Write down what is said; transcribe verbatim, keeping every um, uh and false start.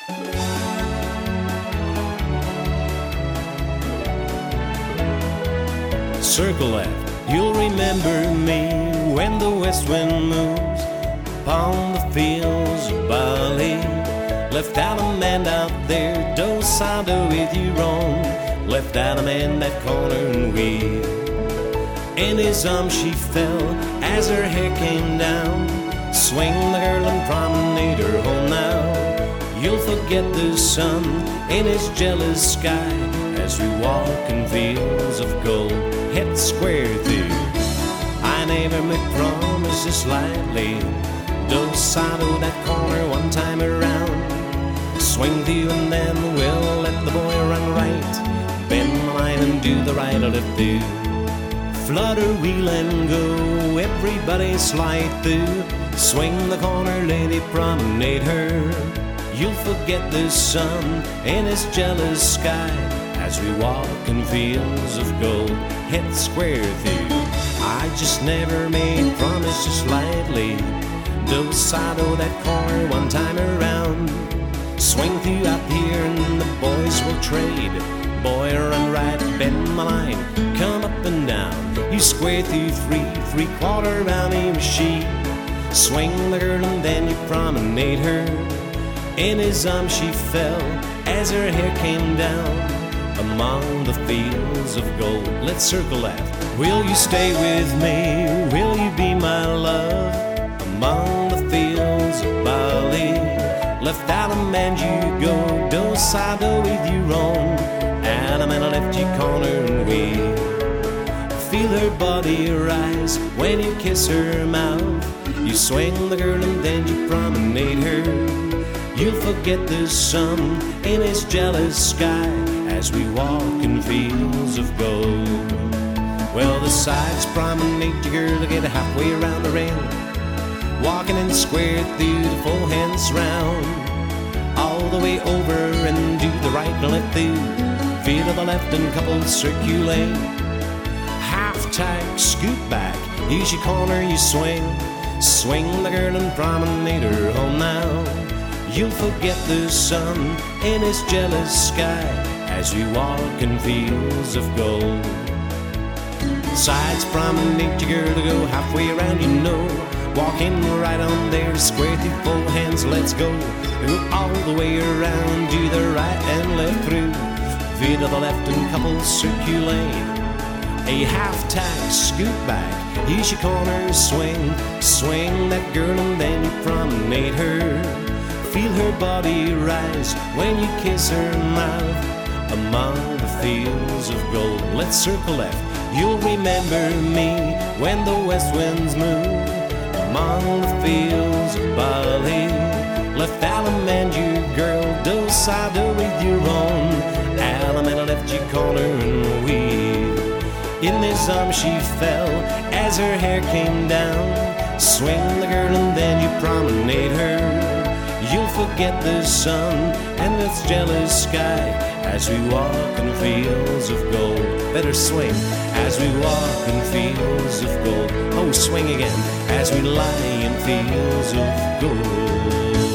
Circle left, you'll remember me when the west wind moves upon the fields of Bali. Left out a man out there, docile with you wrong. Left out a man that corner and weave. In his arms she fell as her hair came down. Swing the girl and promenade her home now. You'll forget the sun in his jealous sky as we walk in fields of gold, head square through. I never make promises lightly. Docile that corner one time around. Swing through and then we'll let the boy run right. Bend the line and do the right left through. Flutter, wheel and go, everybody slide through. Swing the corner, lady, promenade her. You'll forget the sun in his jealous sky as we walk in fields of gold, head square through. I just never made promises lightly. Docile that corner one time around. Swing through up here and the boys will trade. Boy, run right, bend the line, come up and down. You square through three, three quarter round him she. Swing the girl and then you promenade her. In his arms she fell as her hair came down. Among the fields of gold, let's circle left. Will you stay with me? Will you be my love? Among the fields of Bali, left out a man you go, docile with you wrong. And a man left you corner and we feel her body rise when you kiss her mouth. You swing the girl and then you promenade her. You'll forget the sun in his jealous sky as we walk in fields of gold. Well, the sides promenade your girl to get halfway around the rail. Walking in square through the full hands round. All the way over and do the right and left through. Feel to the left and couple circulate. Half tack, scoot back, use your corner, you swing. Swing the girl and promenade her home now. You'll forget the sun in his jealous sky as we walk in fields of gold. Sides promenade your girl to go halfway around, you know. Walking right on there, square through full hands, let's go. Go all the way around, do the right and left through. Feet to the left and couple circulate. A half tack, scoot back, use your corner, swing. Swing that girl and then you promenade her. Feel her body rise when you kiss her mouth. Among the fields of gold, let's circle left. You'll remember me when the west winds move. Among the fields of Bali, left Allemande, you girl, docile with your own. Allemande left you corner and weave. In his arms she fell as her hair came down. Swing the girl and then you promenade her. You'll forget the sun and its jealous sky as we walk in fields of gold. Better swing as we walk in fields of gold. Oh, swing again as we lie in fields of gold.